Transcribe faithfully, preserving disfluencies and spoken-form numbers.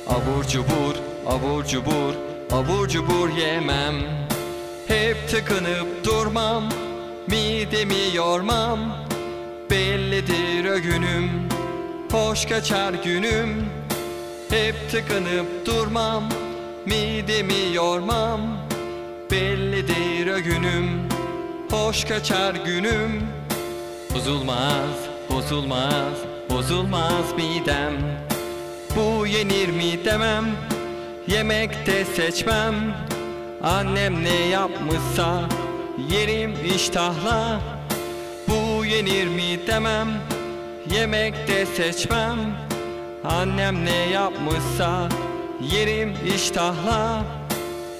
Abur cubur, abur cubur, abur cubur yemem. Hep tıkınıp durmam, midemi yormam. Bellidir o günüm, hoş kaçar günüm. Hep tıkınıp durmam, midemi yormam. Bellidir o günüm, hoş kaçar günüm. Bozulmaz, bozulmaz, bozulmaz midem. Bu yenir mi demem, yemekte seçmem. Annem ne yapmışsa yerim iştahla. Bu yenir mi demem, yemekte seçmem. Annem ne yapmışsa yerim iştahla.